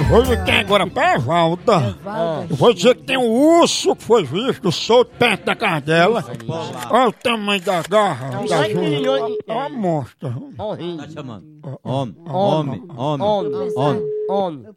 Vou ligar agora pra Evalda. Eu vou dizer que tem um urso que foi visto solto perto da casa dela. Olha o tamanho da garra. É uma monstra. Tá chamando. Homem.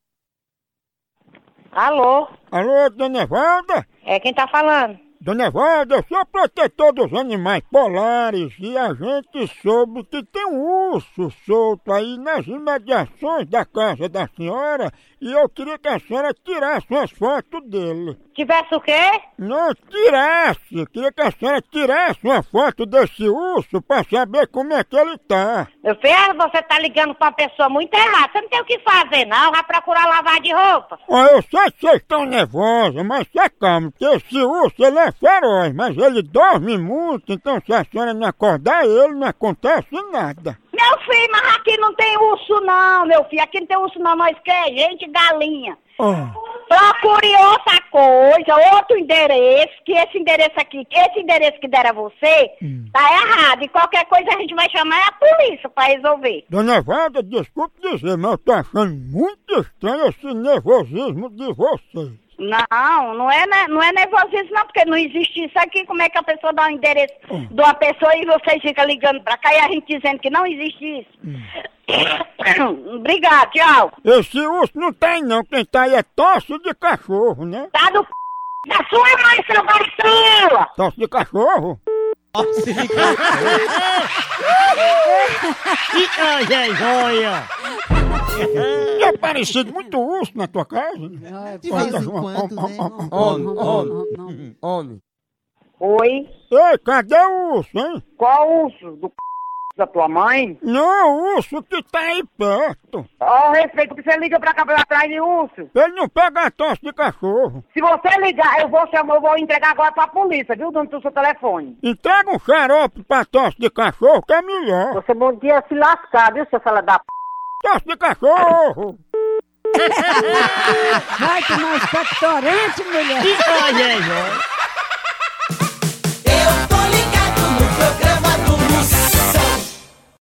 Alô? Alô, dona Evalda? É quem tá falando? Dona Evalda, eu sou protetor dos animais polares e a gente soube que tem um urso solto aí nas imediações da casa da senhora e eu queria que a senhora tirasse umas fotos dele. Tivesse o quê? Não, tirasse! Queria que a senhora tirasse uma foto desse urso pra saber como é que ele tá. Meu filho, você tá ligando pra uma pessoa muito errada. Você não tem o que fazer, não. Vai procurar lavar de roupa. Ó, eu sei que vocês estão nervosos, mas se acalme, porque esse urso ele é feroz, mas ele dorme muito, então se a senhora não acordar ele, não acontece nada. Meu filho, mas aqui não tem urso, não, meu filho. Aqui não tem urso, não. Nós que é gente galinha. Procure outra coisa, outro endereço, que esse endereço que deram a você, tá errado. E qualquer coisa a gente vai chamar a polícia pra resolver. Dona Evalda, desculpe dizer, mas eu tô achando muito estranho esse nervosismo de vocês. Não é nervosismo não, porque não existe isso aqui. Como é que a pessoa dá o endereço de uma pessoa e vocês ficam ligando pra cá e a gente dizendo que não existe isso? Obrigado, tchau. Esse urso não tem não, quem tá aí é tosse de cachorro, né? Tá do da sua mãe, seu vacilo! Tosse de cachorro? É parecido muito urso na tua casa? De vez em quando, né? Homem. Oi? Ei, cadê o urso, hein? Qual urso? Do da tua mãe? Não, o urso que tá aí perto. Ó, respeito que você liga pra cá pra atrás de urso. Ele não pega a tosse de cachorro. Se você ligar, eu vou entregar agora pra polícia, viu, dono do seu telefone. Entrega um xarope pra tosse de cachorro que é melhor. Você bom dia se lascar, viu, seu fala da p... Tosse de cachorro! Vai tomar expectorante, mulher! Olha aí,